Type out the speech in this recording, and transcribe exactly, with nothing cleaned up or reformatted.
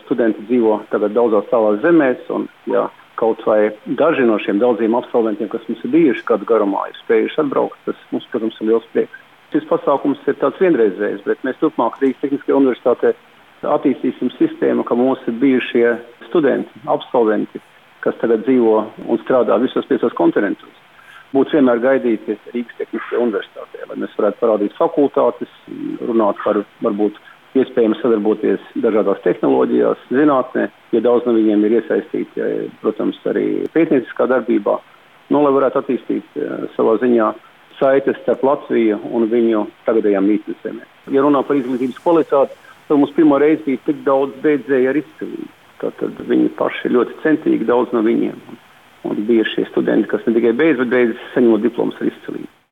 studenti dzīvo tagad daudzās tālās zemēs, un ja kaut vai daži no šiem daudziem absolventiem, kas mums ir bijuši gadu garumā, ir spējuši atbraukt, tas mums, protams, ir liels prieks. Šis pasākums ir tāds vienreizējs, bet mēs turpmāk Rīgas Tehniskajā universitātē attīstīsim sistēmu, ka mūsu bijušie studenti, absolventi, kas tagad dzīvo un strādā visos piecos kontinentos, būtu vienmēr gaidīti Rīgas Tehniskajā universitātē, lai mēs varētu parādīt fakultātes, runāt par varbūt iespējams sadarboties dažādās tehnoloģijās, zinātnē, ja daudz no viņiem ir iesaistīti, protams, arī pētnieciskā darbībā, nu, lai varētu attīstīt savā ziņā saites starp Latviju un viņu tagadējām mītnes zemēm. Ja runā par izglītības kvalitāti, tad mums pirmo reizi bija tik daudz beidzēju ar izcilību. Tātad viņi paši ir ļoti centīgi, daudz no viņiem. Un bija šie studenti, kas ne tikai beidz, bet beidz saņemot diplomas ar izcilību.